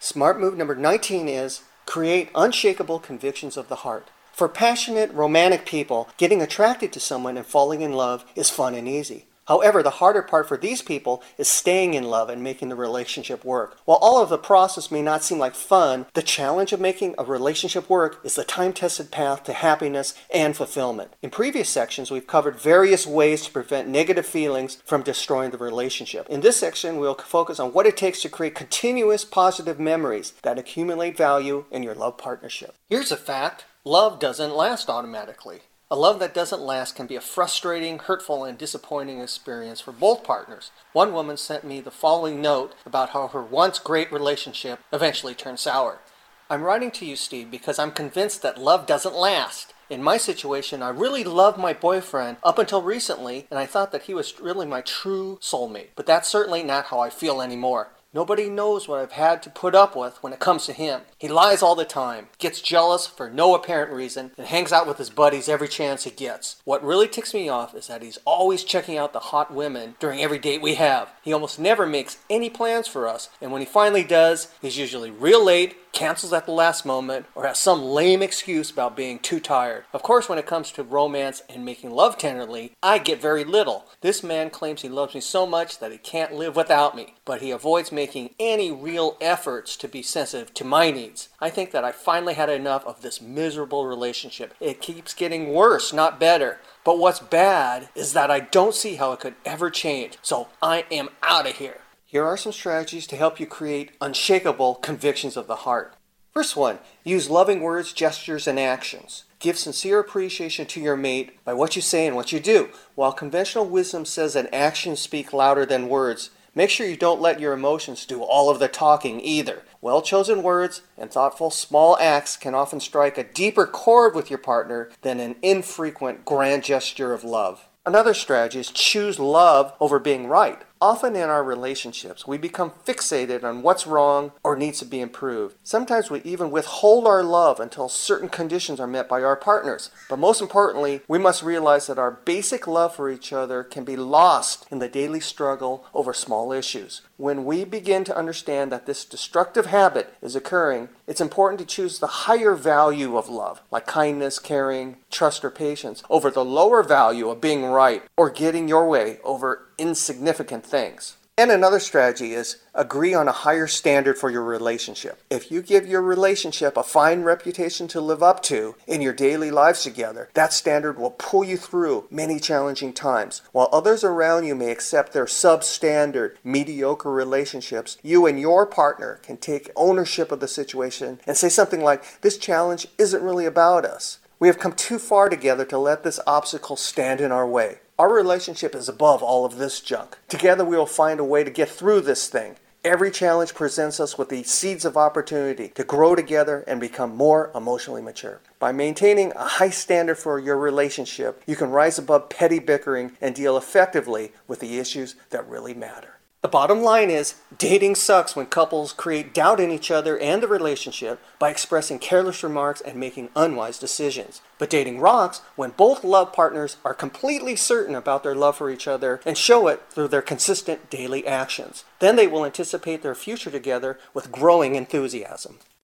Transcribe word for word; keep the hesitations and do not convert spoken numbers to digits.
Smart move number nineteen is create unshakable convictions of the heart. For passionate, romantic people, getting attracted to someone and falling in love is fun and easy. However, the harder part for these people is staying in love and making the relationship work. While all of the process may not seem like fun, the challenge of making a relationship work is the time-tested path to happiness and fulfillment. In previous sections, we've covered various ways to prevent negative feelings from destroying the relationship. In this section, we'll focus on what it takes to create continuous positive memories that accumulate value in your love partnership. Here's a fact: love doesn't last automatically. A love that doesn't last can be a frustrating, hurtful, and disappointing experience for both partners. One woman sent me the following note about how her once great relationship eventually turned sour. I'm writing to you, Steve, because I'm convinced that love doesn't last. In my situation, I really loved my boyfriend up until recently, and I thought that he was really my true soulmate. But that's certainly not how I feel anymore. Nobody knows what I've had to put up with when it comes to him. He lies all the time, gets jealous for no apparent reason, and hangs out with his buddies every chance he gets. What really ticks me off is that he's always checking out the hot women during every date we have. He almost never makes any plans for us, and when he finally does, he's usually real late, cancels at the last moment, or has some lame excuse about being too tired. Of course, when it comes to romance and making love tenderly, I get very little. This man claims he loves me so much that he can't live without me, but he avoids making any real efforts to be sensitive to my needs. I think that I finally had enough of this miserable relationship. It keeps getting worse, not better. But what's bad is that I don't see how it could ever change, so I am out of here. Here are some strategies to help you create unshakable convictions of the heart. First one, use loving words, gestures, and actions. Give sincere appreciation to your mate by what you say and what you do. While conventional wisdom says that actions speak louder than words, make sure you don't let your emotions do all of the talking either. Well-chosen words and thoughtful small acts can often strike a deeper chord with your partner than an infrequent grand gesture of love. Another strategy is choose love over being right. Often in our relationships, we become fixated on what's wrong or needs to be improved. Sometimes we even withhold our love until certain conditions are met by our partners. But most importantly, we must realize that our basic love for each other can be lost in the daily struggle over small issues. When we begin to understand that this destructive habit is occurring, it's important to choose the higher value of love, like kindness, caring, trust, or patience, over the lower value of being right or getting your way over insignificant things. And another strategy is agree on a higher standard for your relationship. If you give your relationship a fine reputation to live up to in your daily lives together, that standard will pull you through many challenging times. While others around you may accept their substandard, mediocre relationships, you and your partner can take ownership of the situation and say something like, "This challenge isn't really about us. We have come too far together to let this obstacle stand in our way. Our relationship is above all of this junk. Together we will find a way to get through this thing." Every challenge presents us with the seeds of opportunity to grow together and become more emotionally mature. By maintaining a high standard for your relationship, you can rise above petty bickering and deal effectively with the issues that really matter. The bottom line is, dating sucks when couples create doubt in each other and the relationship by expressing careless remarks and making unwise decisions. But dating rocks when both love partners are completely certain about their love for each other and show it through their consistent daily actions. Then they will anticipate their future together with growing enthusiasm.